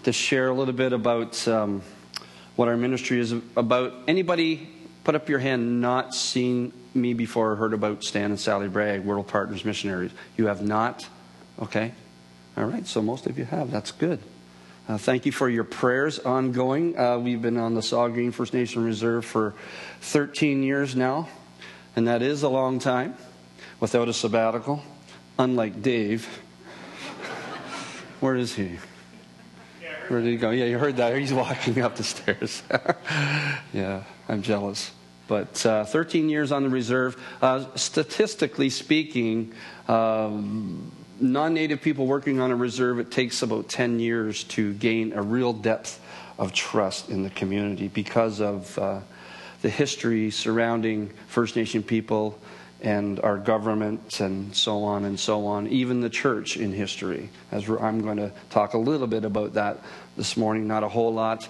to share a little bit about what our ministry is about. Anybody put up your hand not seen me before or heard about Stan and Sally Bragg, World Partners Missionaries? You have not? Okay. All right, so most of you have. That's good. Thank you for your prayers ongoing. We've been on the Saw Green First Nation Reserve for 13 years now, and that is a long time without a sabbatical, unlike Dave. Where is he? Where did he go? Yeah, you heard that. He's walking up the stairs. Yeah, I'm jealous. But 13 years on the reserve. Statistically speaking, non-native people working on a reserve, it takes about 10 years to gain a real depth of trust in the community because of the history surrounding First Nation people and our government and so on and so on, even the church in history. I'm going to talk a little bit about that this morning, not a whole lot.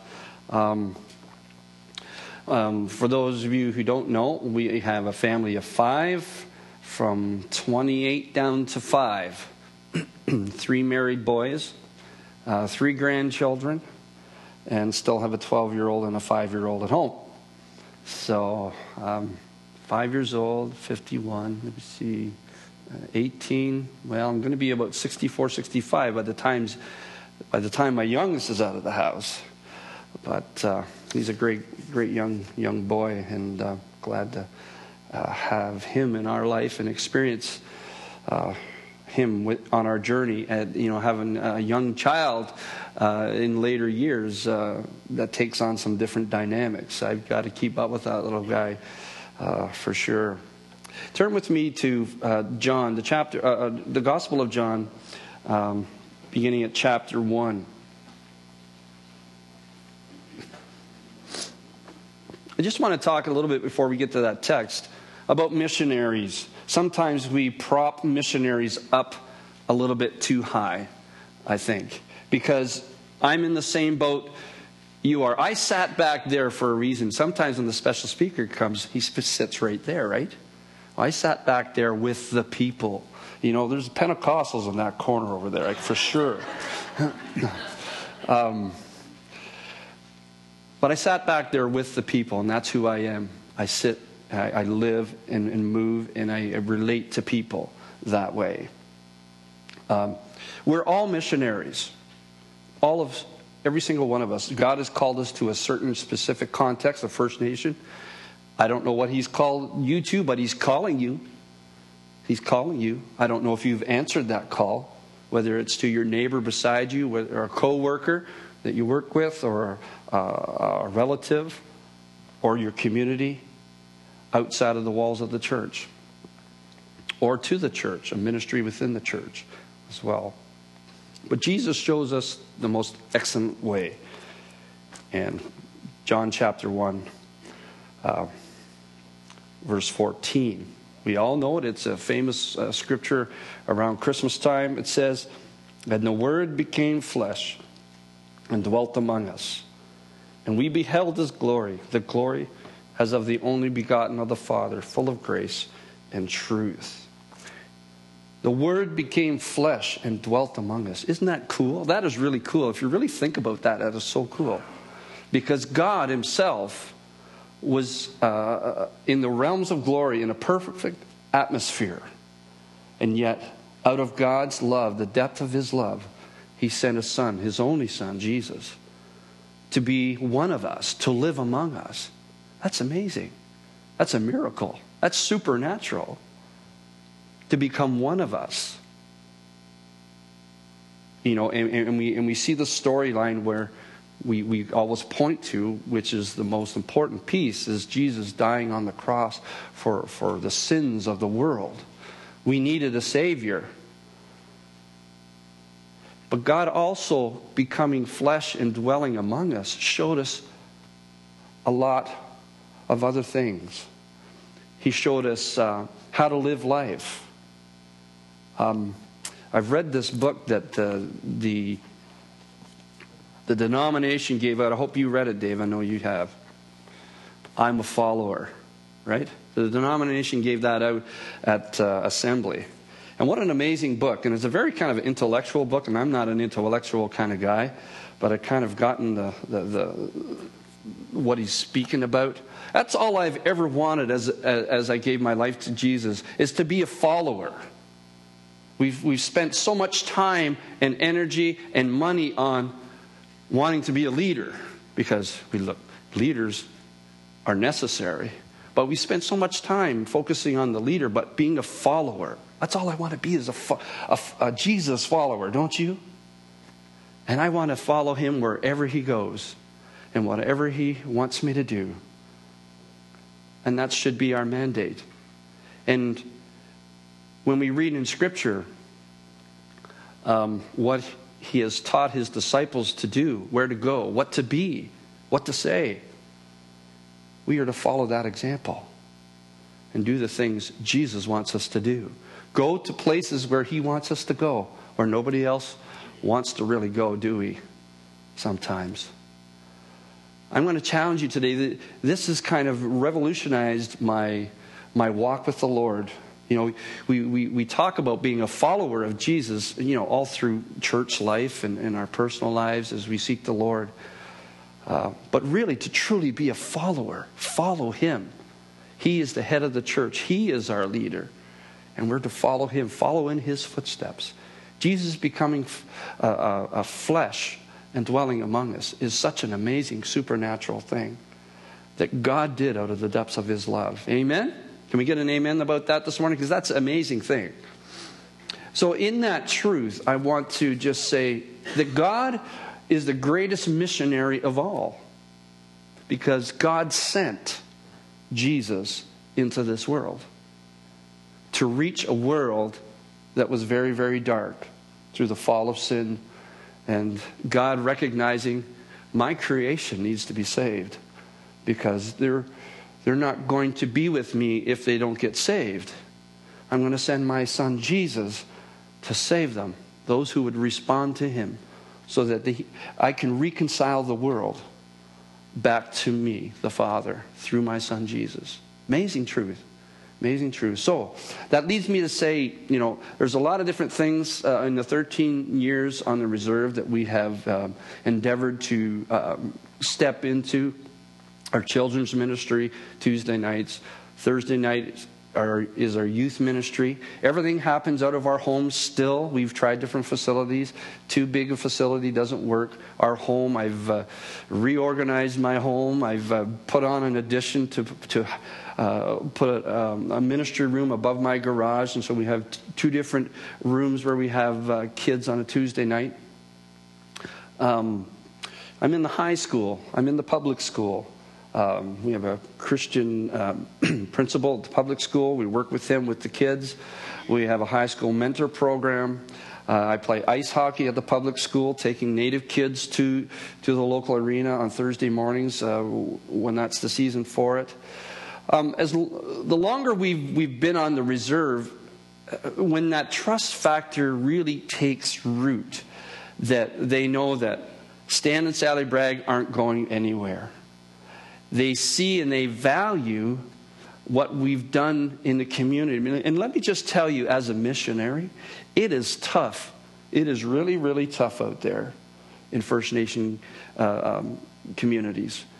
For those of you who don't know, we have a family of 5, from 28 down to 5. 3 married boys, 3 grandchildren, and still have a 12-year-old and a 5-year-old at home. So 5 years old, 51, let me see, 18. Well, I'm going to be about 64, 65 by the time my youngest is out of the house. But he's a great young boy, and glad to have him in our life and experience him on our journey. And having a young child in later years, that takes on some different dynamics. I've got to keep up with that little guy for sure. Turn with me to John, the Gospel of John, beginning at chapter 1. I just want to talk a little bit before we get to that text about missionaries. Sometimes we prop missionaries up a little bit too high, I think, because I'm in the same boat you are. I sat back there for a reason. Sometimes when the special speaker comes, he sits right there, right? I sat back there with the people. There's Pentecostals in that corner over there, for sure. But I sat back there with the people, and that's who I am. I sit, I live and move, and I relate to people that way. We're all missionaries. Every single one of us. God has called us to a certain specific context, a First Nation. I don't know what He's called you to, but He's calling you. He's calling you. I don't know if you've answered that call, whether it's to your neighbor beside you, or a co-worker that you work with, or a relative, or your community outside of the walls of the church, or to the church, a ministry within the church as well. But Jesus shows us the most excellent way. And John chapter 1, verse 14. We all know it. It's a famous scripture around Christmas time. It says, "And the Word became flesh and dwelt among us. And we beheld His glory, the glory as of the only begotten of the Father, full of grace and truth." The Word became flesh and dwelt among us. Isn't that cool? That is really cool. If you really think about that, that is so cool. Because God Himself was in the realms of glory, in a perfect atmosphere. And yet, out of God's love, the depth of His love, He sent His Son, His only Son, Jesus, to be one of us, to live among us. That's amazing. That's a miracle. That's supernatural. To become one of us. And we see the storyline where we always point to, which is the most important piece, is Jesus dying on the cross for the sins of the world. We needed a Savior. But God also becoming flesh and dwelling among us showed us a lot of other things. He showed us how to live life. I've read this book that the denomination gave out. I hope you read it, Dave. I know you have. I'm a follower, right? The denomination gave that out at Assembly. And what an amazing book. And it's a very kind of intellectual book, and I'm not an intellectual kind of guy, but I've kind of gotten the what he's speaking about. That's all I've ever wanted as I gave my life to Jesus, is to be a follower. We've spent so much time and energy and money on wanting to be a leader, because leaders are necessary. But we spend so much time focusing on the leader, but being a follower. That's all I want to be, is a Jesus follower, don't you? And I want to follow him wherever he goes and whatever he wants me to do. And that should be our mandate. And when we read in Scripture what he has taught his disciples to do, where to go, what to be, what to say, we are to follow that example and do the things Jesus wants us to do. Go to places where he wants us to go, where nobody else wants to really go, do we? Sometimes. I'm going to challenge you today that this has kind of revolutionized my walk with the Lord. You know, we talk about being a follower of Jesus, you know, all through church life and our personal lives as we seek the Lord. But really, to truly be a follower, follow him. He is the head of the church. He is our leader. And we're to follow him, follow in his footsteps. Jesus becoming a flesh and dwelling among us is such an amazing supernatural thing that God did out of the depths of his love. Amen? Can we get an amen about that this morning? Because that's an amazing thing. So in that truth, I want to just say that God is the greatest missionary of all, because God sent Jesus into this world to reach a world that was very, very dark through the fall of sin, and God recognizing my creation needs to be saved, because they're not going to be with me if they don't get saved. I'm going to send my son Jesus to save them, those who would respond to him, so that I can reconcile the world back to me, the Father, through my son Jesus. Amazing truth. Amazing truth. So that leads me to say, you know, there's a lot of different things in the 13 years on the reserve that we have endeavored to step into. Our children's ministry, Tuesday nights. Thursday nights is our youth ministry. Everything happens out of our homes still. We've tried different facilities. Too big a facility doesn't work. Our home, I've reorganized my home. I've put on an addition to put a ministry room above my garage. And so we have two different rooms where we have kids on a Tuesday night. I'm in the high school. I'm in the public school. We have a Christian principal at the public school. We work with him with the kids. We have a high school mentor program. I play ice hockey at the public school, taking native kids to the local arena on Thursday mornings when that's the season for it. The longer we've been on the reserve, when that trust factor really takes root, that they know that Stan and Sally Bragg aren't going anywhere. They see and they value what we've done in the community. And let me just tell you, as a missionary, it is tough. It is really, really tough out there in First Nation communities,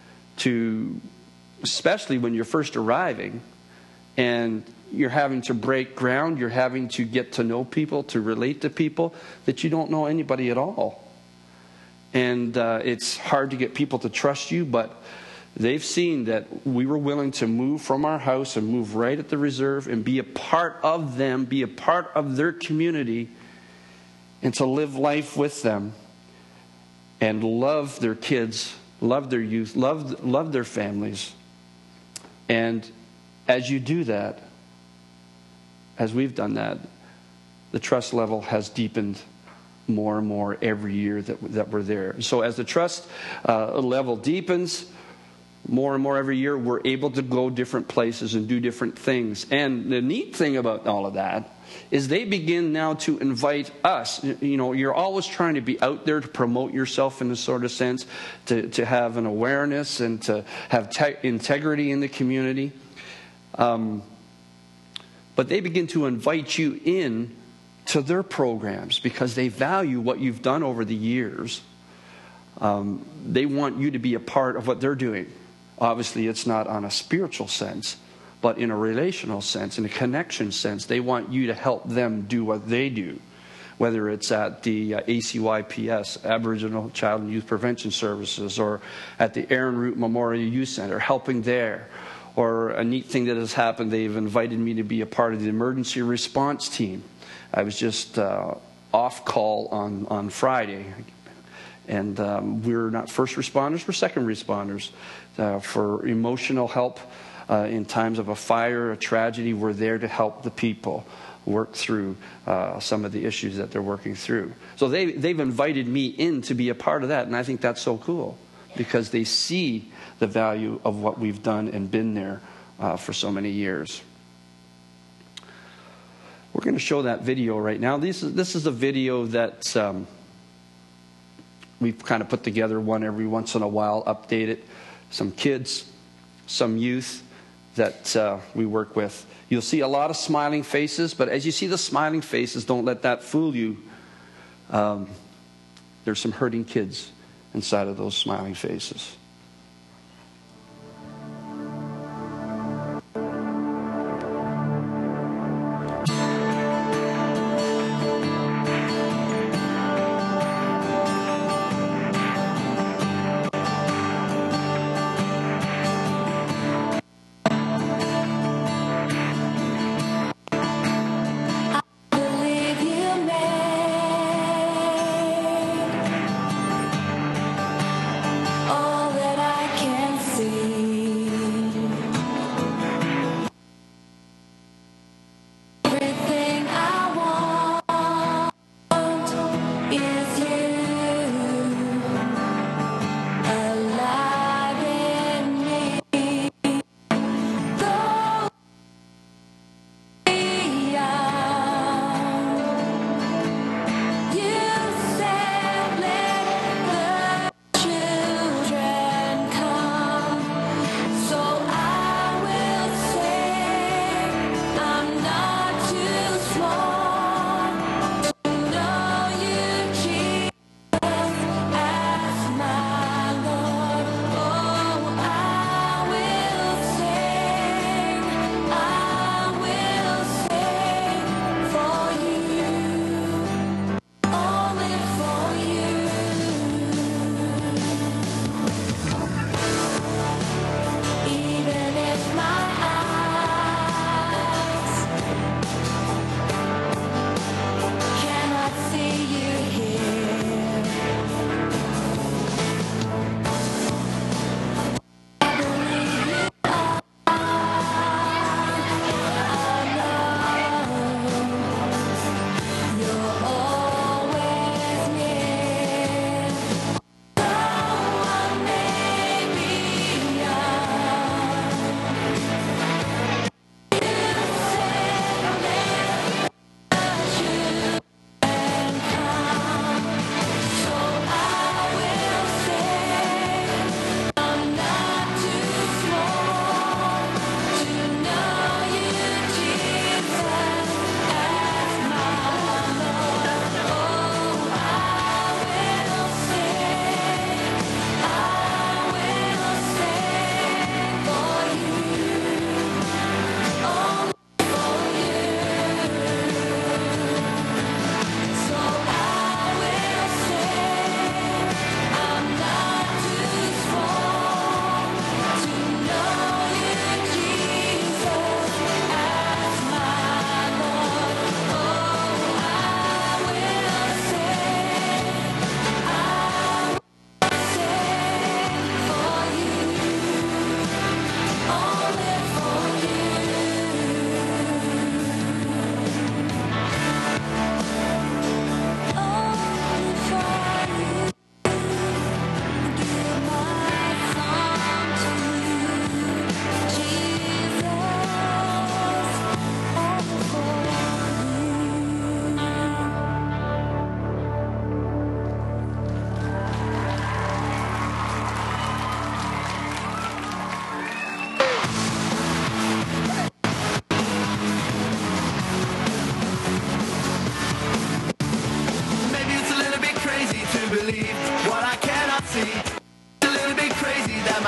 especially when you're first arriving and you're having to break ground, you're having to get to know people, to relate to people that you don't know anybody at all. And it's hard to get people to trust you, but they've seen that we were willing to move from our house and move right at the reserve and be a part of them, be a part of their community, and to live life with them and love their kids, love their youth, love their families. And as you do that, as we've done that, the trust level has deepened more and more every year that we're there. So as the trust level deepens, more and more every year, we're able to go different places and do different things. And the neat thing about all of that is they begin now to invite us. You know, you're always trying to be out there to promote yourself in a sort of sense, to have an awareness and to have integrity in the community. But they begin to invite you in to their programs because they value what you've done over the years. They want you to be a part of what they're doing. Obviously, it's not on a spiritual sense, but in a relational sense, in a connection sense. They want you to help them do what they do, whether it's at the ACYPS, Aboriginal Child and Youth Prevention Services, or at the Aaron Root Memorial Youth Center, helping there. Or a neat thing that has happened, they've invited me to be a part of the emergency response team. I was just off call on Friday. And we're not first responders, we're second responders. For emotional help in times of a fire, a tragedy, we're there to help the people work through some of the issues that they're working through. So they've invited me in to be a part of that, and I think that's so cool because they see the value of what we've done and been there for so many years. We're going to show that video right now. This is a video that we've kind of put together one every once in a while, update it. Some kids, some youth that we work with. You'll see a lot of smiling faces, but as you see the smiling faces, don't let that fool you. There's some hurting kids inside of those smiling faces. All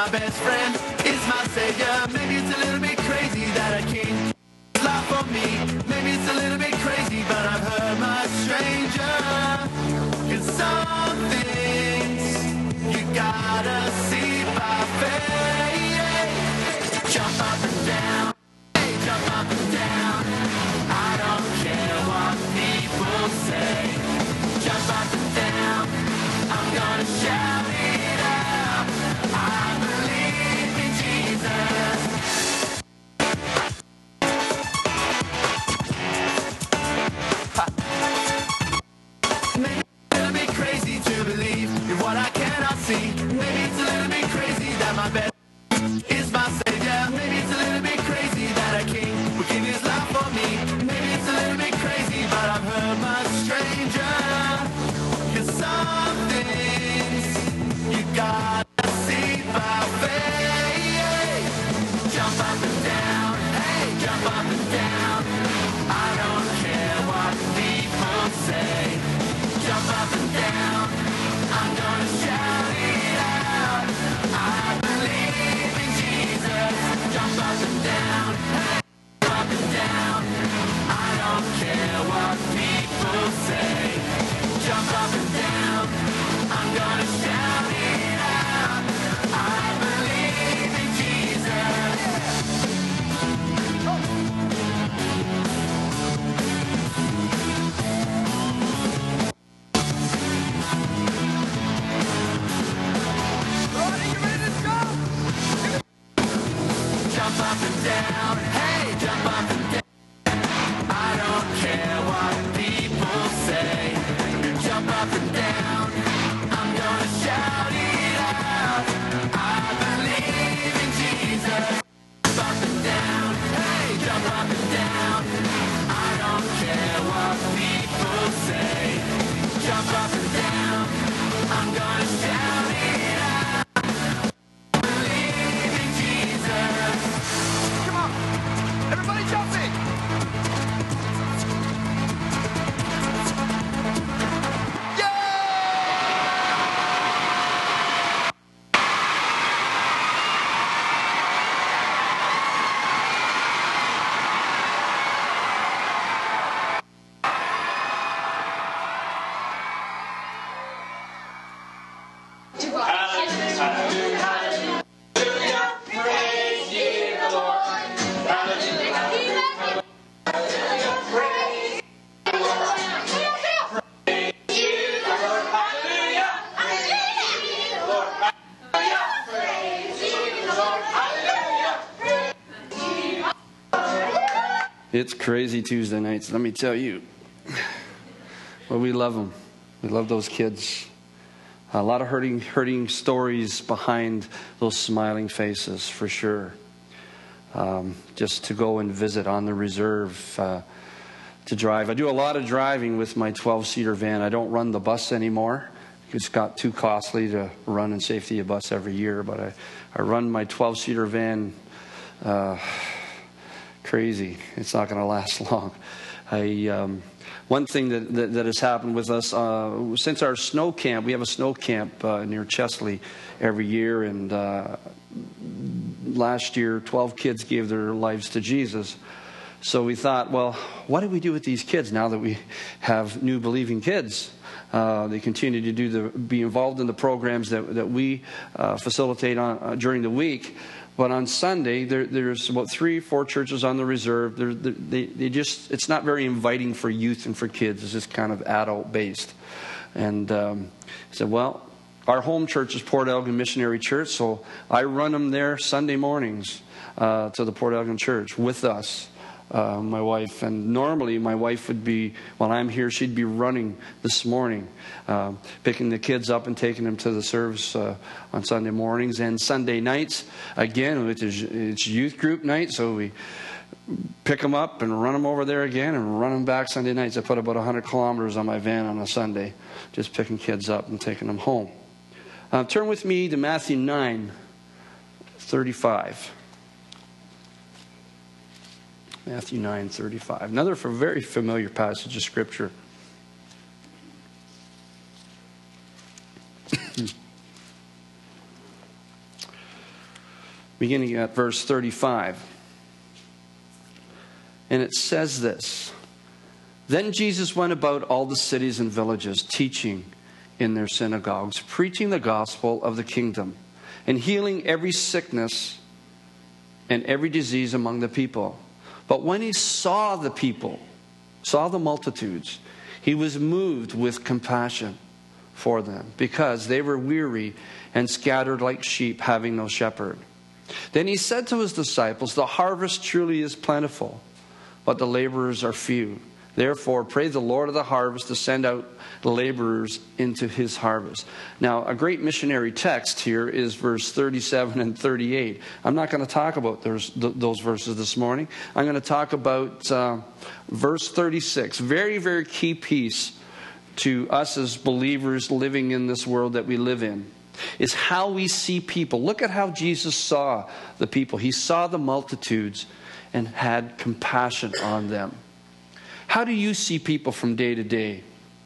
my best friend is my savior. Maybe it's a little bit crazy that a king laugh for me. Maybe it's a little bit crazy, but I've heard my stranger. 'Cause some things you gotta see by faith. Jump up and down, hey, jump up and down. I don't care what people say. Jump up and down, I'm gonna shout it out. I believe in Jesus. Maybe it's a little bit crazy to believe in what I cannot see. Maybe it's a little bit crazy that my best is my savior. Maybe it's a little bit crazy that a king would give his life for me. Maybe it's a little bit crazy, but I've heard much stranger. 'Cause some things you gotta see by faith. Jump up and down, hey, jump up and down. I don't care what people say. Jump up and down, I'm gonna shout it out. I believe in Jesus. Jump up and down, hey, jump up and down. I don't care what people say. Jump up and down, I'm gonna shout it out. I believe in Jesus. Jump up and down, hey, jump up and down. I don't care what people say. Jump up and down, I'm gonna shout it out. I believe in Jesus. Jump up and down, hey, jump up and down. I don't care what people say. Jump up and down, I'm gonna shout it out. I believe in Jesus. Come on, everybody jump in. It's crazy Tuesday nights, let me tell you. Well, we love them. We love those kids. A lot of hurting stories behind those smiling faces, for sure. Just to go and visit on the reserve, to drive. I do a lot of driving with my 12-seater van. I don't run the bus anymore. It's got too costly to run and safety a bus every year, but I run my 12-seater van crazy. It's not going to last long. One thing that has happened with us since our snow camp, we have a snow camp near Chesley every year, and last year 12 kids gave their lives to Jesus. So we thought, well, what do we do with these kids now that we have new believing kids? They continue to be involved in the programs that we facilitate during the week. But on Sunday, there's about 3-4 churches on the reserve. It's not very inviting for youth and for kids. It's just kind of adult based. And I said, well, our home church is Port Elgin Missionary Church, so I run them there Sunday mornings to the Port Elgin Church with us. My wife, and normally my wife would be, while I'm here, she'd be running this morning, picking the kids up and taking them to the service on Sunday mornings. And Sunday nights, again, it's youth group night, so we pick them up and run them over there again and run them back Sunday nights. I put about 100 kilometers on my van on a Sunday, just picking kids up and taking them home. Turn with me to Matthew 9:35. Matthew 9:35. Another very familiar passage of Scripture. beginning at verse 35. And it says this: Then Jesus went about all the cities and villages, teaching in their synagogues, preaching the gospel of the kingdom, and healing every sickness and every disease among the people. But when he saw the people, saw the multitudes, he was moved with compassion for them, because they were weary and scattered like sheep, having no shepherd. Then he said to his disciples, The harvest truly is plentiful, but the laborers are few. Therefore, pray the Lord of the harvest to send out laborers into his harvest. Now, a great missionary text here is verse 37 and 38. I'm not going to talk about those verses this morning. I'm going to talk about verse 36. Very, very key piece to us as believers living in this world that we live in, is how we see people. Look at how Jesus saw the people. He saw the multitudes and had compassion on them. How do you see people from day to day?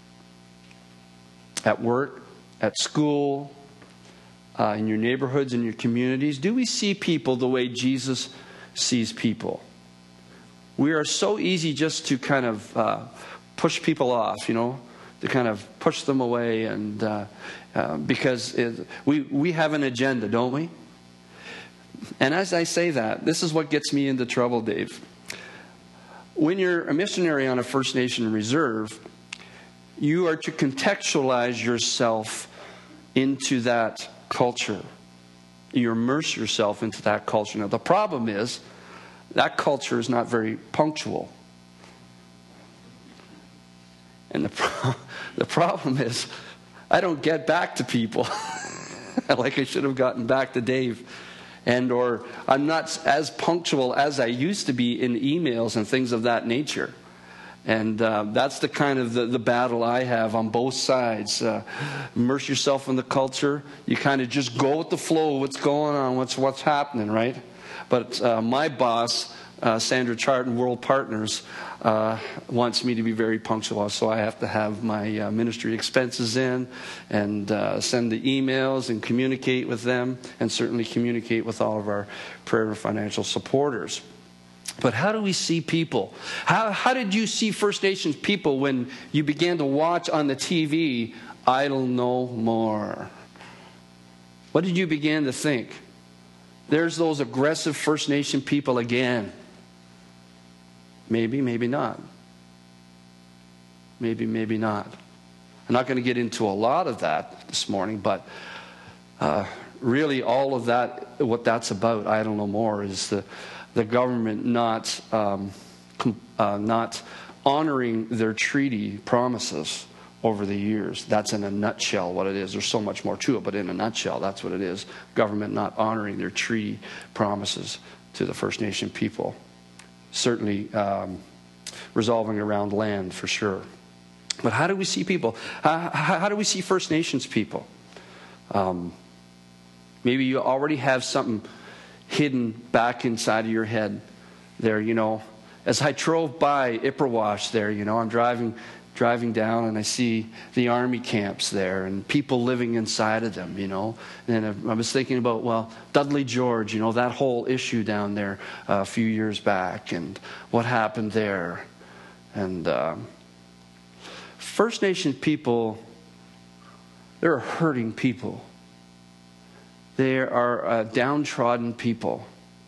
At work, at school, in your neighborhoods, in your communities? Do we see people the way Jesus sees people? We are so easy just to kind of push people off, to kind of push them away, and because we have an agenda, don't we? And as I say that, this is what gets me into trouble, Dave. When you're a missionary on a First Nation reserve, you are to contextualize yourself into that culture. You immerse yourself into that culture. Now, the problem is that culture is not very punctual. And the problem is I don't get back to people like I should have gotten back to Dave. Or I'm not as punctual as I used to be in emails and things of that nature. And that's the kind of the battle I have on both sides. Immerse yourself in the culture. You kind of just go with the flow of what's going on, what's happening, right? But my boss, Sandra Charton, World Partners, wants me to be very punctual. So I have to have my ministry expenses in and send the emails and communicate with them, and certainly communicate with all of our prayer and financial supporters. But how do we see people? How did you see First Nations people when you began to watch on the TV, Idle No More? What did you begin to think? There's those aggressive First Nation people again. Maybe, maybe not. Maybe, maybe not. I'm not going to get into a lot of that this morning, but really all of that, what that's about, Idle No More, is the government not honoring their treaty promises over the years. That's in a nutshell what it is. There's so much more to it, but in a nutshell, that's what it is. Government not honoring their treaty promises to the First Nation people. Certainly resolving around land, for sure. But how do we see people? How do we see First Nations people? Maybe you already have something hidden back inside of your head there, As I drove by Ipperwash there, I'm driving down and I see the army camps there and people living inside of them, And I was thinking about, Dudley George, that whole issue down there a few years back and what happened there. And First Nation people, they're a hurting people. They are a downtrodden people.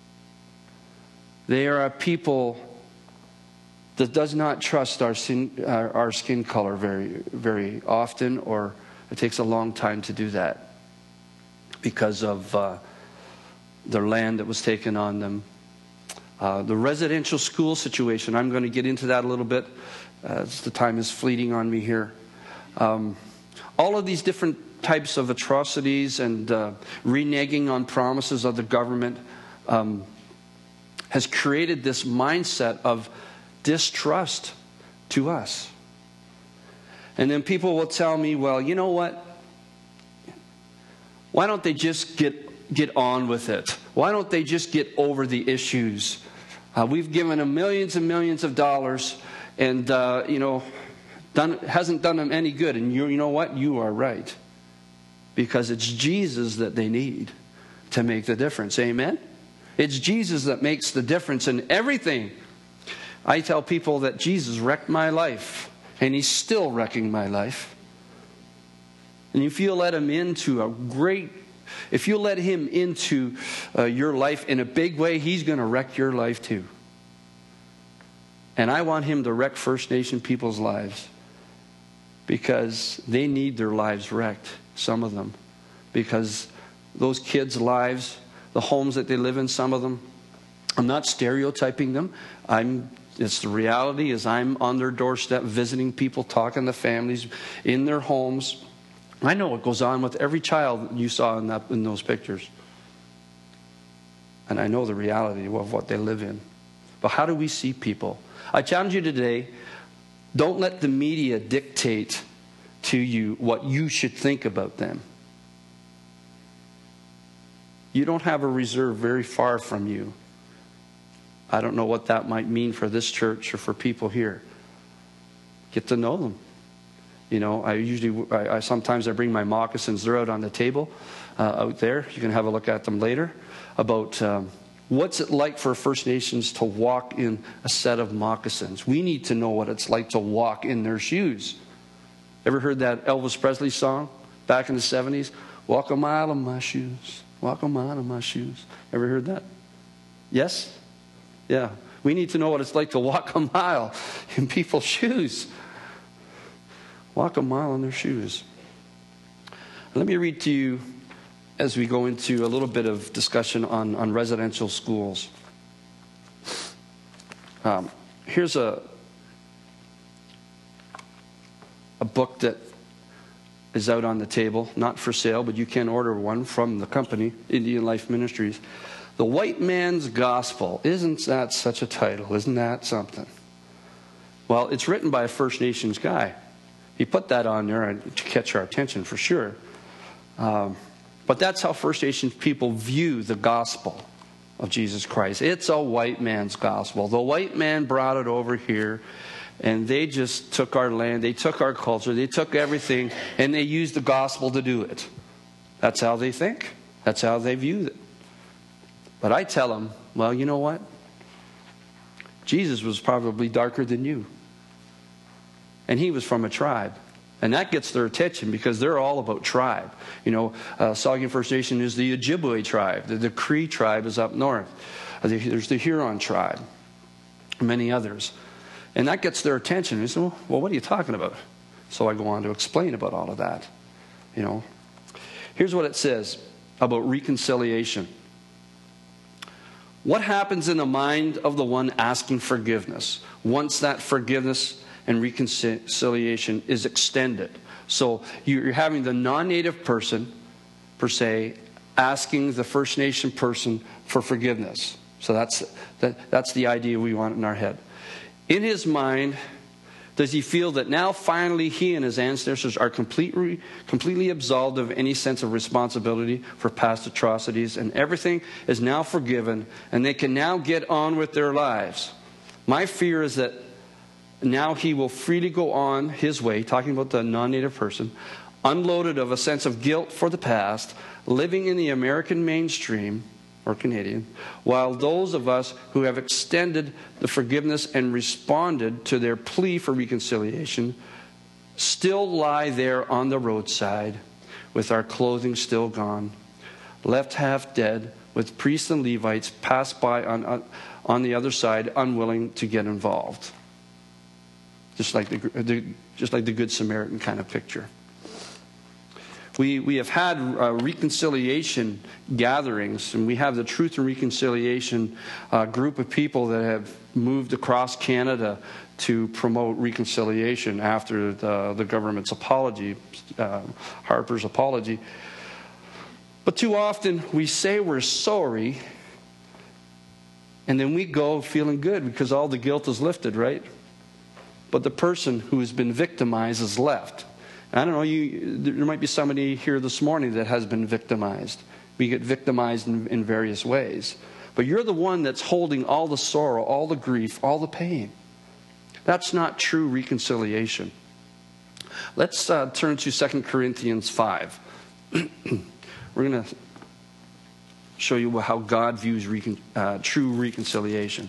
They are a people that does not trust our skin color very, very often, or it takes a long time to do that because of their land that was taken on them. The residential school situation, I'm going to get into that a little bit as the time is fleeting on me here. All of these different types of atrocities and reneging on promises of the government has created this mindset of distrust to us. And then people will tell me, well, you know what? Why don't they just get on with it? Why don't they just get over the issues? We've given them millions and millions of dollars and, hasn't done them any good. And you know what? You are right. Because it's Jesus that they need to make the difference. Amen? It's Jesus that makes the difference in everything. I tell people that Jesus wrecked my life, and He's still wrecking my life. And if you let Him into if you let Him into your life in a big way, He's going to wreck your life too. And I want Him to wreck First Nation people's lives, because they need their lives wrecked, some of them. Because those kids' lives, the homes that they live in, some of them, I'm not stereotyping them. It's the reality is I'm on their doorstep visiting people, talking to families in their homes. I know what goes on with every child you saw in those pictures. And I know the reality of what they live in. But how do we see people? I challenge you today, don't let the media dictate to you what you should think about them. You don't have a reserve very far from you. I don't know what that might mean for this church or for people here. Get to know them. You know, sometimes I bring my moccasins. They're out on the table out there. You can have a look at them later. About what's it like for First Nations to walk in a set of moccasins. We need to know what it's like to walk in their shoes. Ever heard that Elvis Presley song back in the 70s? Walk a mile in my shoes. Walk a mile in my shoes. Ever heard that? Yes? Yeah. We need to know what it's like to walk a mile in people's shoes. Walk a mile in their shoes. Let me read to you as we go into a little bit of discussion on residential schools. Here's a book that is out on the table, not for sale, but you can order one from the company, Indian Life Ministries. The White Man's Gospel. Isn't that such a title? Isn't that something? Well, it's written by a First Nations guy. He put that on there to catch our attention for sure. But that's how First Nations people view the gospel of Jesus Christ. It's a white man's gospel. The white man brought it over here, and they just took our land, they took our culture, they took everything, and they used the gospel to do it. That's how they think. That's how they view it. But I tell them, well, you know what? Jesus was probably darker than you. And He was from a tribe. And that gets their attention because they're all about tribe. You know, Saugeen First Nation is the Ojibwe tribe. The Cree tribe is up north. There's the Huron tribe. Many others. And that gets their attention. They say, well, what are you talking about? So I go on to explain about all of that. You know, here's what it says about reconciliation. What happens in the mind of the one asking forgiveness once that forgiveness and reconciliation is extended? So you're having the non-native person, per se, asking the First Nation person for forgiveness. So that's the idea we want in our head. In his mind, does he feel that now finally he and his ancestors are completely absolved of any sense of responsibility for past atrocities, and everything is now forgiven and they can now get on with their lives? My fear is that now he will freely go on his way, talking about the non-native person, unloaded of a sense of guilt for the past, living in the American mainstream, or Canadian, while those of us who have extended the forgiveness and responded to their plea for reconciliation still lie there on the roadside with our clothing still gone, left half dead, with priests and Levites pass by on the other side, unwilling to get involved. Just like the Good Samaritan kind of picture. We have had reconciliation gatherings, and we have the Truth and Reconciliation group of people that have moved across Canada to promote reconciliation after the government's apology, Harper's apology. But too often we say we're sorry, and then we go feeling good because all the guilt is lifted, right? But the person who has been victimized is left. I don't know, there might be somebody here this morning that has been victimized. We get victimized in various ways. But you're the one that's holding all the sorrow, all the grief, all the pain. That's not true reconciliation. Let's turn to 2 Corinthians 5. We're going to show you how God views true reconciliation.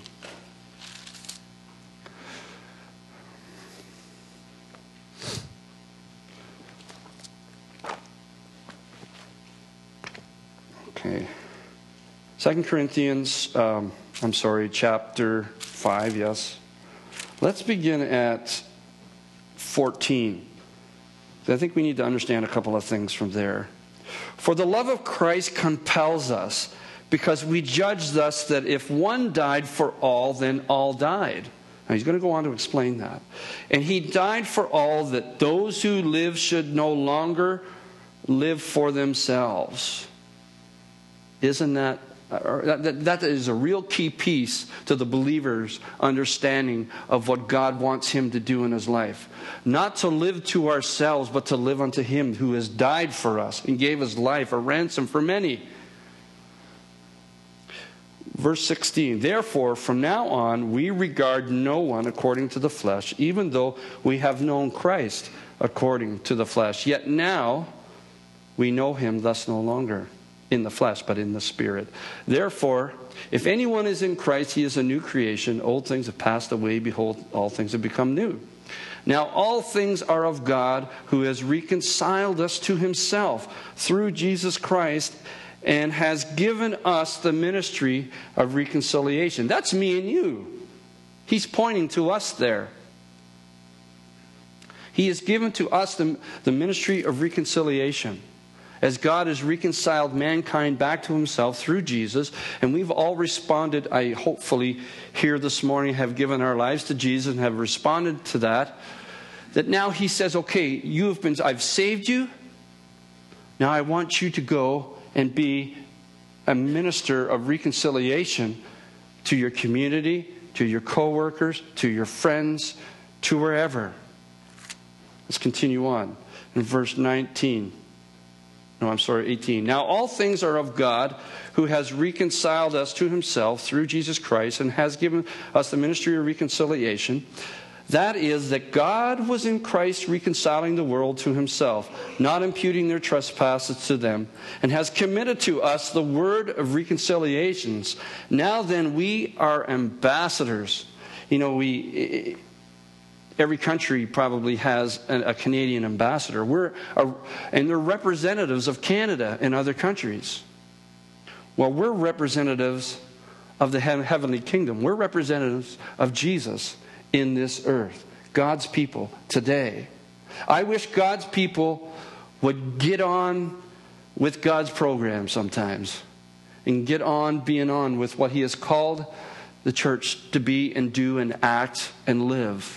Okay. 2 Corinthians, chapter 5, yes. Let's begin at 14. I think we need to understand a couple of things from there. For the love of Christ compels us, because we judge thus that if one died for all, then all died. Now he's going to go on to explain that. And he died for all, that those who live should no longer live for themselves. Isn't that is a real key piece to the believer's understanding of what God wants him to do in his life. Not to live to ourselves, but to live unto him who has died for us and gave his life a ransom for many. Verse 16, therefore, from now on, we regard no one according to the flesh, even though we have known Christ according to the flesh. Yet now we know him thus no longer in the flesh, but in the Spirit. Therefore, if anyone is in Christ, he is a new creation. Old things have passed away. Behold, all things have become new. Now all things are of God, who has reconciled us to himself through Jesus Christ, and has given us the ministry of reconciliation. That's me and you. He's pointing to us there. He has given to us the ministry of reconciliation. As God has reconciled mankind back to himself through Jesus, and we've all responded, I hopefully here this morning have given our lives to Jesus and have responded to that now he says, okay, I've saved you. Now I want you to go and be a minister of reconciliation to your community, to your co-workers, to your friends, to wherever. Let's continue on in verse 18. Now all things are of God, who has reconciled us to himself through Jesus Christ, and has given us the ministry of reconciliation. That is, that God was in Christ reconciling the world to himself, not imputing their trespasses to them, and has committed to us the word of reconciliations. Now then, we are ambassadors. Every country probably has a Canadian ambassador. And they're representatives of Canada and other countries. Well, we're representatives of the heavenly kingdom. We're representatives of Jesus in this earth. God's people today. I wish God's people would get on with God's program sometimes. And get on being on with what he has called the church to be and do and act and live.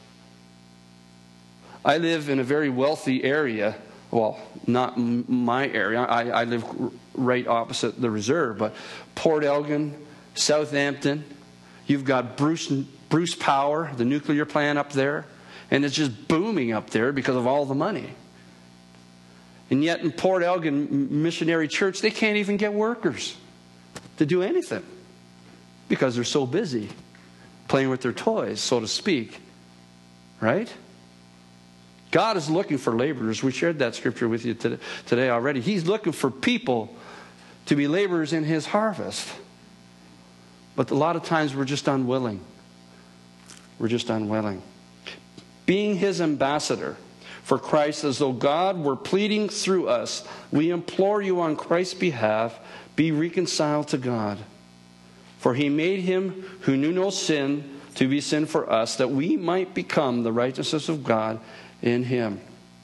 I live in a very wealthy area. Well, not my area. I live right opposite the reserve. But Port Elgin, Southampton, you've got Bruce Power, the nuclear plant up there. And it's just booming up there because of all the money. And yet in Port Elgin Missionary Church, they can't even get workers to do anything. Because they're so busy playing with their toys, so to speak. Right? God is looking for laborers. We shared that scripture with you today already. He's looking for people to be laborers in his harvest. But a lot of times we're just unwilling. We're just unwilling. Being his ambassador for Christ, as though God were pleading through us, we implore you on Christ's behalf, be reconciled to God. For he made him who knew no sin to be sin for us, that we might become the righteousness of God in him.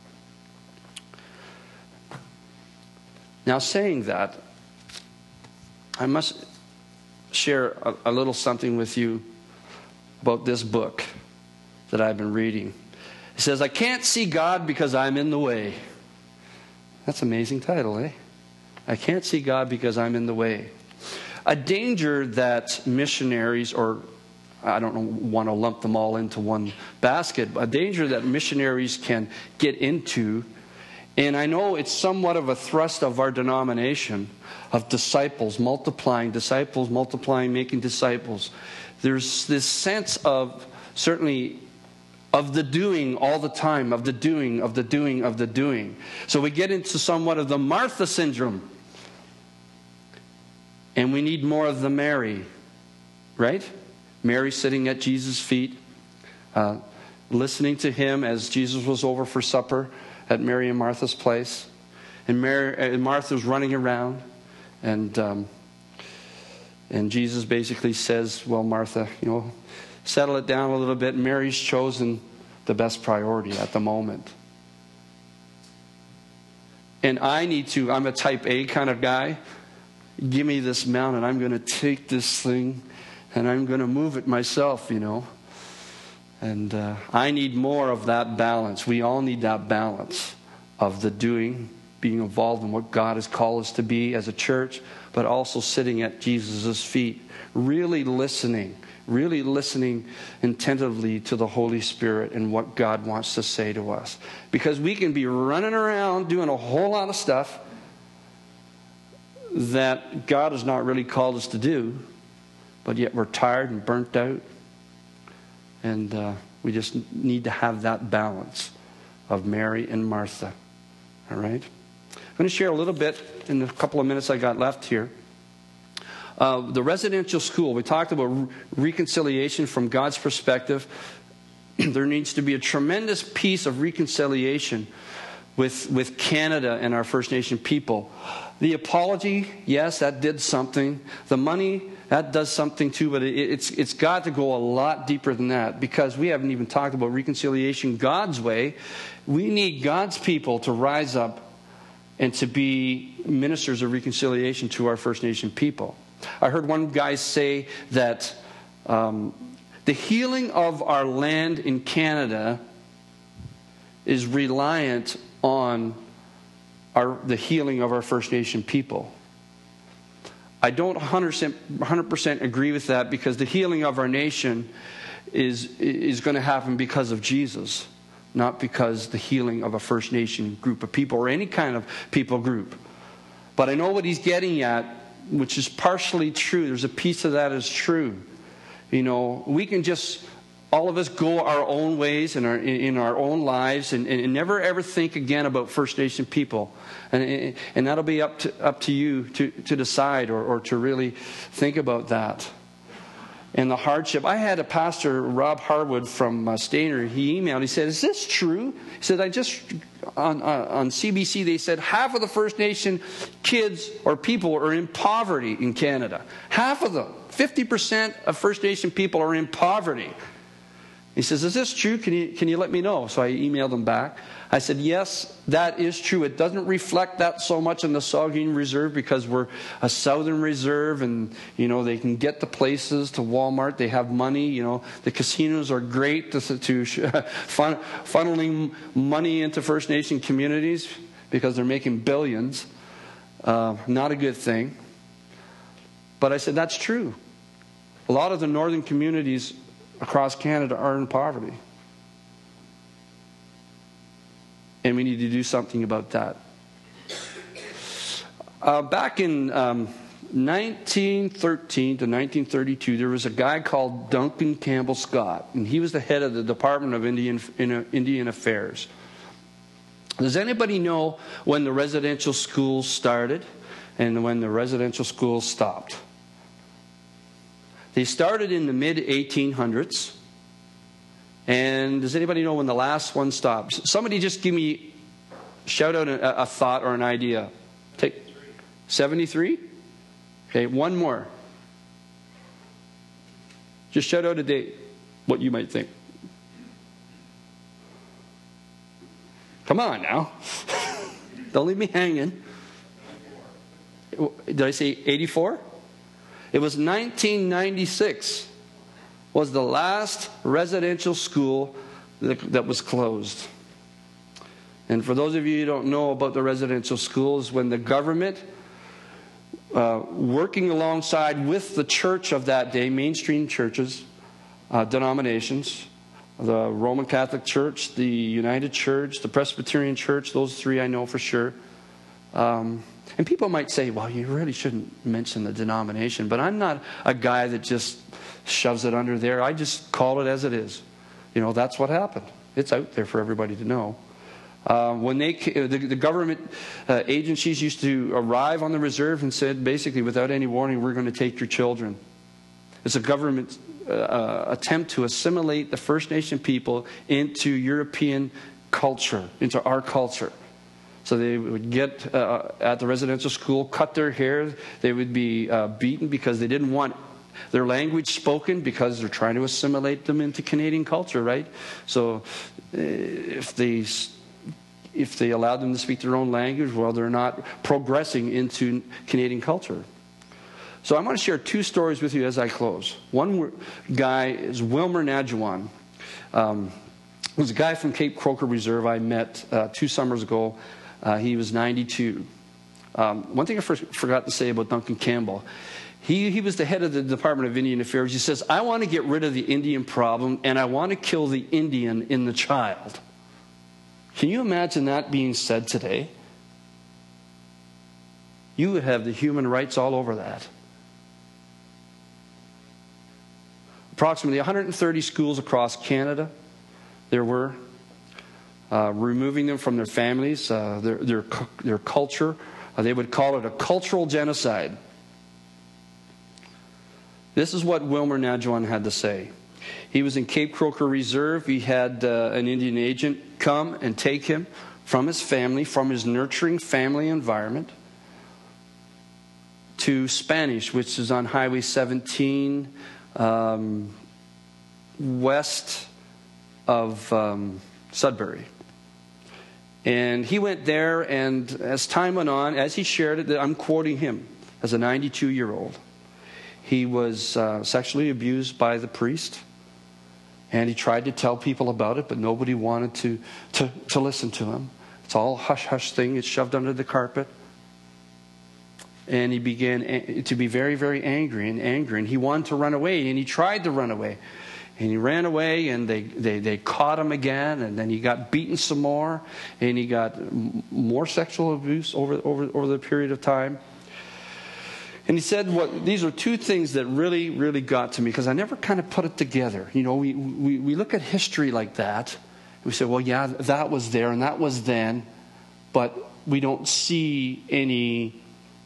Now, saying that, I must share a little something with you about this book that I've been reading. It says, I can't see God because I'm in the way. That's an amazing title, eh? I can't see God because I'm in the way. A danger that missionaries, or I don't want to lump them all into one basket, a danger that missionaries can get into, and I know it's somewhat of a thrust of our denomination, of disciples, multiplying, making disciples. There's this sense of, certainly, of the doing all the time, of the doing. So we get into somewhat of the Martha syndrome. And we need more of the Mary, right? Mary sitting at Jesus' feet, listening to him as Jesus was over for supper at Mary and Martha's place. And Martha was running around, and Jesus basically says, well, Martha, settle it down a little bit. Mary's chosen the best priority at the moment. And I'm a type A kind of guy. Give me this mountain. I'm going to take this thing and I'm going to move it myself, And I need more of that balance. We all need that balance of the doing, being involved in what God has called us to be as a church, but also sitting at Jesus' feet, really listening attentively to the Holy Spirit and what God wants to say to us. Because we can be running around doing a whole lot of stuff that God has not really called us to do, but yet we're tired and burnt out. And we just need to have that balance of Mary and Martha. All right? I'm going to share a little bit in the couple of minutes I got left here. The residential school, we talked about reconciliation from God's perspective. There needs to be a tremendous piece of reconciliation with Canada and our First Nation people. The apology, yes, that did something. The money, that does something too, but it's got to go a lot deeper than that, because we haven't even talked about reconciliation God's way. We need God's people to rise up and to be ministers of reconciliation to our First Nation people. I heard one guy say that the healing of our land in Canada is reliant on the healing of our First Nation people. I don't 100% agree with that, because the healing of our nation is going to happen because of Jesus, not because the healing of a First Nation group of people or any kind of people group. But I know what he's getting at, which is partially true. There's a piece of that is true. We can just, all of us, go our own ways in our own lives and never ever think again about First Nation people. And that'll be up to you to decide or to really think about that. And the hardship. I had a pastor, Rob Harwood from Stainer, he emailed, he said, is this true? He said, on CBC they said half of the First Nation kids or people are in poverty in Canada. Half of them, 50% of First Nation people are in poverty. He says, is this true? Can you let me know? So I emailed him back. I said, yes, that is true. It doesn't reflect that so much in the Saugeen Reserve, because we're a southern reserve, and they can get the places to Walmart. They have money. The casinos are great to funneling money into First Nation communities, because they're making billions. Not a good thing. But I said, that's true. A lot of the northern communities across Canada are in poverty. And we need to do something about that. Back in 1913 to 1932, there was a guy called Duncan Campbell Scott, and he was the head of the Department of Indian Affairs. Does anybody know when the residential schools started and when the residential schools stopped? They started in the mid-1800s. And does anybody know when the last one stopped? Somebody just give me, shout out a thought or an idea. Take 73? Okay, one more. Just shout out a date, what you might think. Come on now. Don't leave me hanging. Did I say 84? It was 1996 was the last residential school that was closed. And for those of you who don't know about the residential schools, when the government, working alongside with the church of that day, mainstream churches, denominations, the Roman Catholic Church, the United Church, the Presbyterian Church, those three I know for sure. And people might say, well, you really shouldn't mention the denomination. But I'm not a guy that just shoves it under there. I just call it as it is. That's what happened. It's out there for everybody to know. When the government agencies used to arrive on the reserve and said, basically, without any warning, we're going to take your children. It's a government attempt to assimilate the First Nation people into European culture, into our culture. So they would get at the residential school, cut their hair. They would be beaten because they didn't want their language spoken, because they're trying to assimilate them into Canadian culture, right? So if they allowed them to speak their own language, well, they're not progressing into Canadian culture. So I want to share two stories with you as I close. One guy is Wilmer Nadjuan. It was a guy from Cape Croker Reserve I met 2 summers ago. He was 92. One thing I forgot to say about Duncan Campbell. He was the head of the Department of Indian Affairs. He says, I want to get rid of the Indian problem, and I want to kill the Indian in the child. Can you imagine that being said today? You would have the human rights all over that. Approximately 130 schools across Canada there were, removing them from their families, their culture. They would call it a cultural genocide. This is what Wilmer Nadjuan had to say. He was in Cape Croker Reserve. He had an Indian agent come and take him from his family, from his nurturing family environment, to Spanish, which is on Highway 17, west of Sudbury. And he went there, and as time went on, as he shared it, I'm quoting him, as a 92-year-old, he was sexually abused by the priest. And he tried to tell people about it, but nobody wanted to listen to him. It's all hush-hush thing. It's shoved under the carpet. And he began to be very, very angry. And he wanted to run away, and he tried to run away. And he ran away, and they caught him again, and then he got beaten some more, and he got more sexual abuse over the period of time. And he said, these are two things that really, really got to me, because I never kind of put it together. You know, we look at history like that, and we say, well, yeah, that was there, and that was then, but we don't see any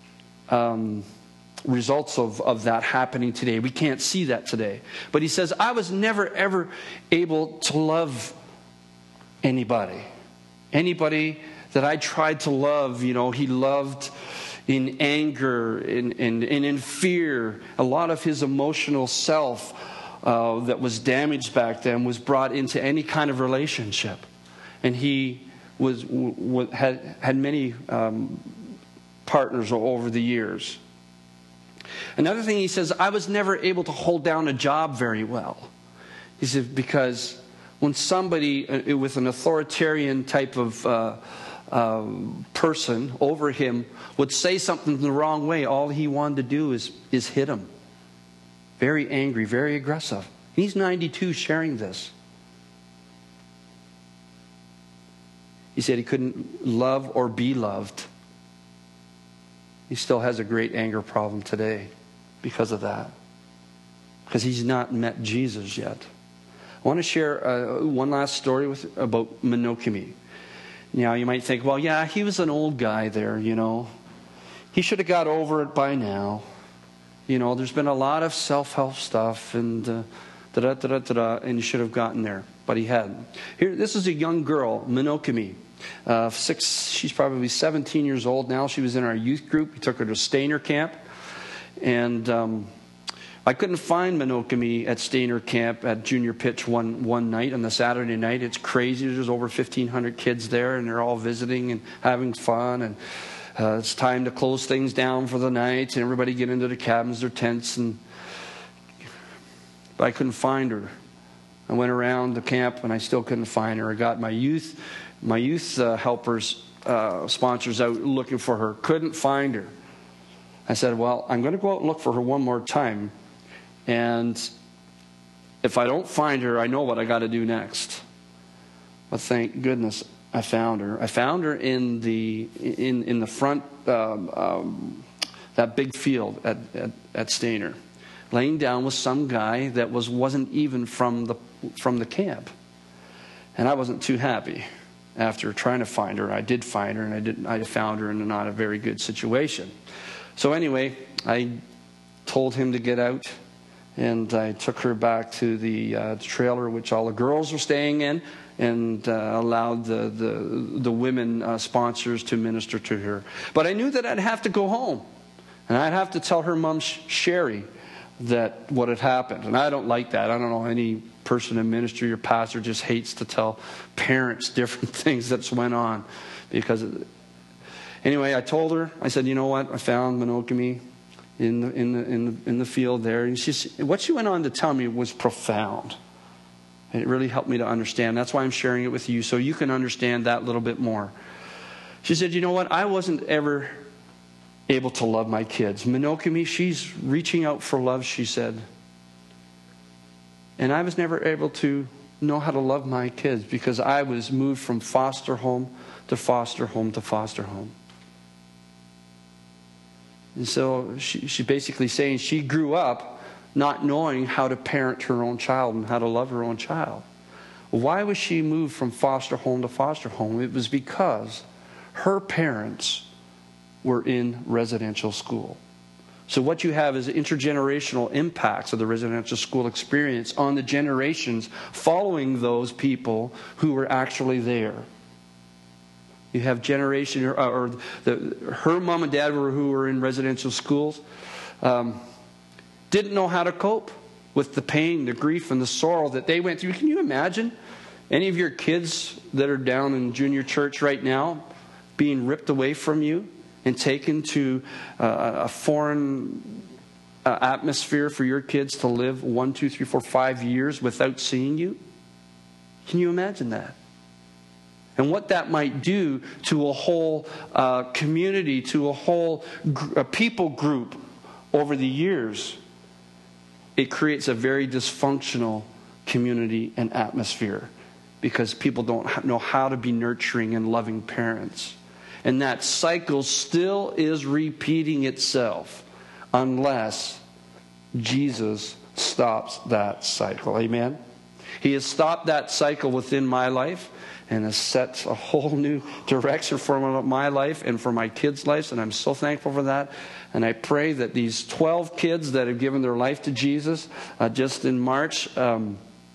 results of that happening today. We can't see that today. But he says, I was never, ever able to love anybody. Anybody that I tried to love, you know, he loved in anger and in fear. A lot of his emotional self that was damaged back then was brought into any kind of relationship. And he had many partners over the years. Another thing he says, I was never able to hold down a job very well. He said, because when somebody with an authoritarian type of person over him would say something the wrong way, all he wanted to do is hit him. Very angry, very aggressive. He's 92 sharing this. He said he couldn't love or be loved. He still has a great anger problem today because of that. Because he's not met Jesus yet. I want to share one last story about Monokemi. Now, you might think, well, yeah, he was an old guy there, you know. He should have got over it by now. You know, there's been a lot of self-help stuff and and he should have gotten there. But he hadn't. Here, this is a young girl, Monokemi. She's probably 17 years old now. She was in our youth group. We took her to Stainer Camp. And I couldn't find Monokemi at Stainer Camp at junior pitch one night on the Saturday night. It's crazy. There's over 1,500 kids there, and they're all visiting and having fun. And it's time to close things down for the night, and everybody get into their cabins, their tents. But I couldn't find her. I went around the camp, and I still couldn't find her. I got my youth helpers, sponsors out looking for her. Couldn't find her. I said, well, I'm going to go out and look for her one more time. And if I don't find her, I know what I got to do next. But thank goodness I found her. I found her in the front, that big field at Stainer, laying down with some guy that wasn't even from the camp. And I wasn't too happy. after trying to find her. I did find her, and I found her in not a very good situation. So anyway, I told him to get out, and I took her back to the trailer which all the girls were staying in, and allowed the women sponsors to minister to her. But I knew that I'd have to go home, and I'd have to tell her mom, Sherry, that what had happened. And I don't like that. I don't know, any person in ministry or pastor just hates to tell parents different things that's went on. Anyway, I told her, I said, you know what, I found Monokemi in the field there. And what she went on to tell me was profound. And it really helped me to understand. That's why I'm sharing it with you, so you can understand that little bit more. She said, you know what, I wasn't ever able to love my kids. Monokemi, she's reaching out for love, she said. And I was never able to know how to love my kids because I was moved from foster home to foster home to foster home. And so she basically saying she grew up not knowing how to parent her own child and how to love her own child. Why was she moved from foster home to foster home? It was because her parents were in residential school. So what you have is intergenerational impacts of the residential school experience on the generations following those people who were actually there. You have generation, her mom and dad who were in residential schools, didn't know how to cope with the pain, the grief, and the sorrow that they went through. Can you imagine any of your kids that are down in junior church right now being ripped away from you and taken to a foreign atmosphere for your kids to live 1, 2, 3, 4, 5 years without seeing you? Can you imagine that? And what that might do to a whole community, to a whole people group over the years. It creates a very dysfunctional community and atmosphere because people don't know how to be nurturing and loving parents. And that cycle still is repeating itself unless Jesus stops that cycle. Amen? He has stopped that cycle within my life and has set a whole new direction for my life and for my kids' lives, and I'm so thankful for that. And I pray that these 12 kids that have given their life to Jesus just in March they're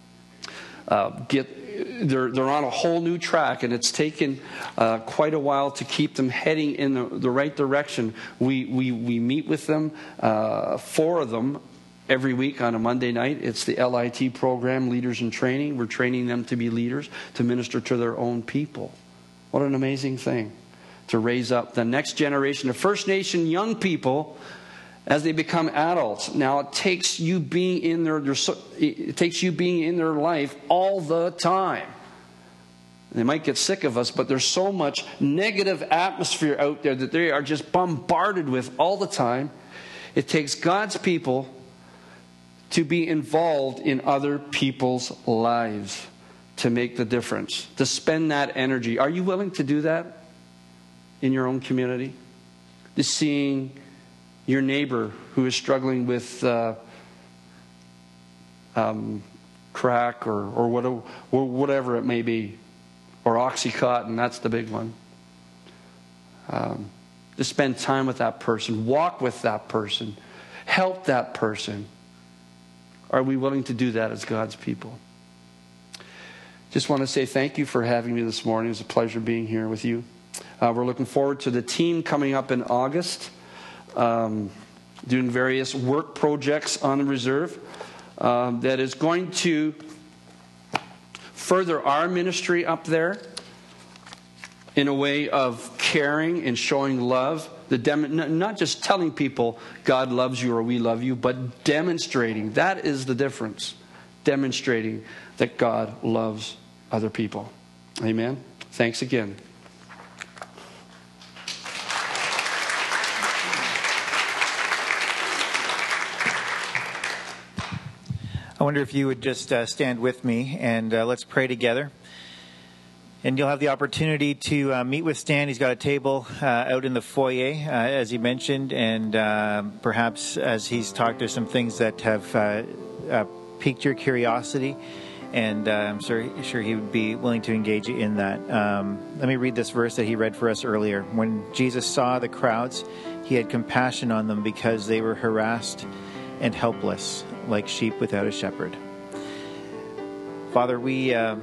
on a whole new track, and it's taken quite a while to keep them heading in the right direction. We meet with them, 4 of them, every week on a Monday night. It's the LIT program, Leaders in Training. We're training them to be leaders, to minister to their own people. What an amazing thing, to raise up the next generation of First Nation young people as they become adults. Now, it takes you being in their life all the time. They might get sick of us, but there's so much negative atmosphere out there that they are just bombarded with all the time. It takes God's people to be involved in other people's lives to make the difference, to spend that energy. Are you willing to do that in your own community? Just seeing your neighbor who is struggling with crack or whatever it may be, or Oxycontin, that's the big one. To spend time with that person, walk with that person, help that person. Are we willing to do that as God's people? Just want to say thank you for having me this morning. It's a pleasure being here with you. We're looking forward to the team coming up in August, doing various work projects on the reserve that is going to further our ministry up there in a way of caring and showing love. Not just telling people God loves you or we love you, but demonstrating. That is the difference. Demonstrating that God loves other people. Amen. Thanks again. I wonder if you would just stand with me and let's pray together. And you'll have the opportunity to meet with Stan. He's got a table out in the foyer, as he mentioned, and perhaps as he's talked, there's some things that have piqued your curiosity. And I'm sure he would be willing to engage you in that. Let me read this verse that he read for us earlier. When Jesus saw the crowds, he had compassion on them because they were harassed and helpless, like sheep without a shepherd. Father, it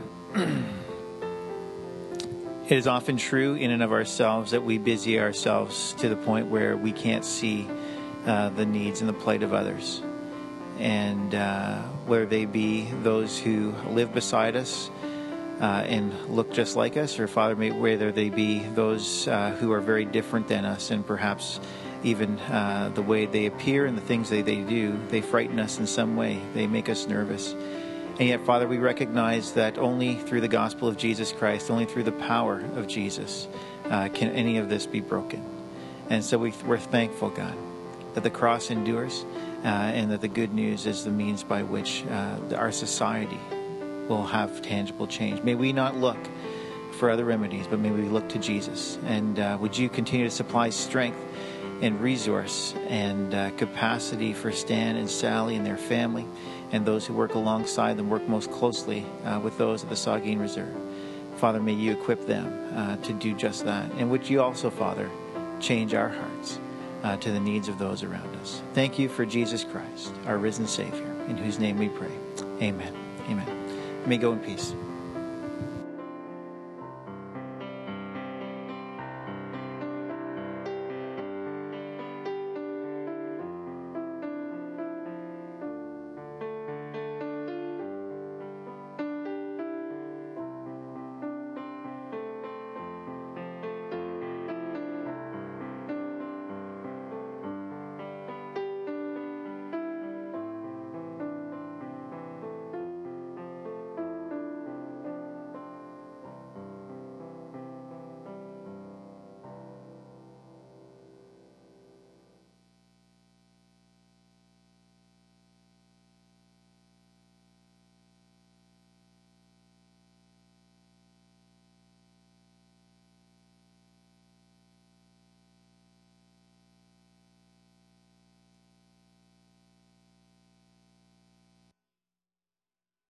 is often true in and of ourselves that we busy ourselves to the point where we can't see the needs and the plight of others. And whether they be those who live beside us and look just like us, or Father, whether they be those who are very different than us, and perhaps even the way they appear and the things they do, they frighten us in some way. They make us nervous. And yet, Father, we recognize that only through the gospel of Jesus Christ, only through the power of Jesus, can any of this be broken. And so we're thankful, God, that the cross endures, and that the good news is the means by which our society will have tangible change. May we not look for other remedies, but may we look to Jesus. And would you continue to supply strength and resource and capacity for Stan and Sally and their family, and those who work alongside them, work most closely with those at the Saugeen Reserve. Father, may you equip them to do just that. And would you also, Father, change our hearts to the needs of those around us. Thank you for Jesus Christ, our risen Savior, in whose name we pray. Amen. Amen. You may go in peace.